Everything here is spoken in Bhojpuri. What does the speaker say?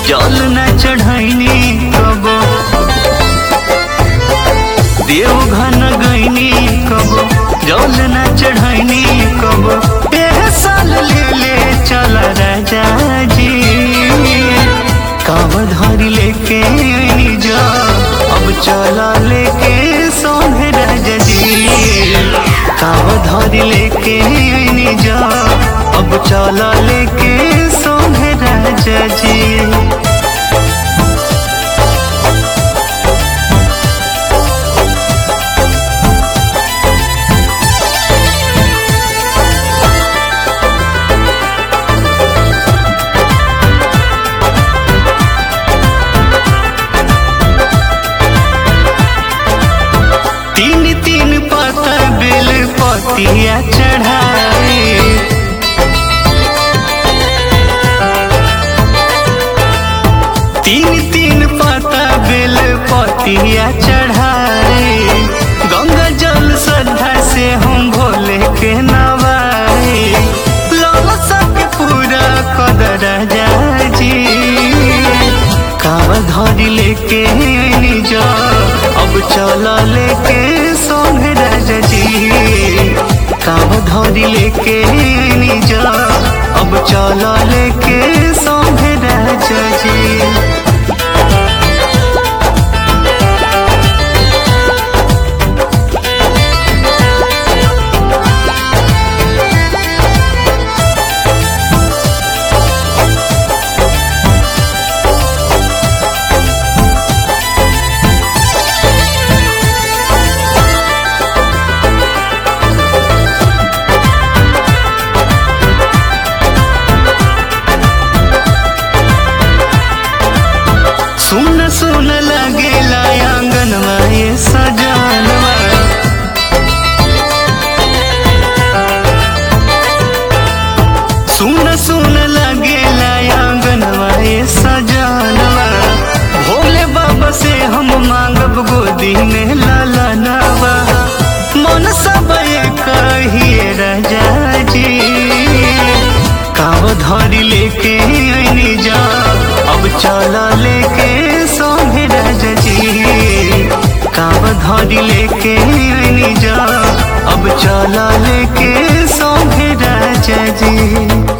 जल न चढ़ैनी कबो, देवघर न गईनी कबो, जल न चढ़ैनी कबो। एह साल ले चल राजा जी, कांवर धरी लेके आईनी जा, अब चला लेके सोहे राजा जी। कांवर धरी लेके आईनी जा, अब चला लेके सोहे राजा जी। तीन तीन पत्ता बेल पतिया चढ़ाए, तीन तीन पत्ता बेल पतिया चढ़ाए। गंगा जल श्रद्धा से हम भोले के नवाए, लालसा के पूरा कदर राजा जी। कांवर धरी लेके आईनी जा, अब चला लेके सोहे राजा जी। कांवर धरी लेके आईनी जा, अब चला लेके सोहे राजा जी। सुन सुन लगेला आंगनवा ये सजनवा, सुन सुन लगेला आंगनवा ये सजनवा। भोले बाबा से हम मांगब गोदी में ललनवा, मन सब कहिए राजा जी। कांवर धरी लेके आईनी जा, अब चला लेके सोहे राजा जी। कांवर धरी लेके आईनी जा, अब चला लेके सोहे राजा जी।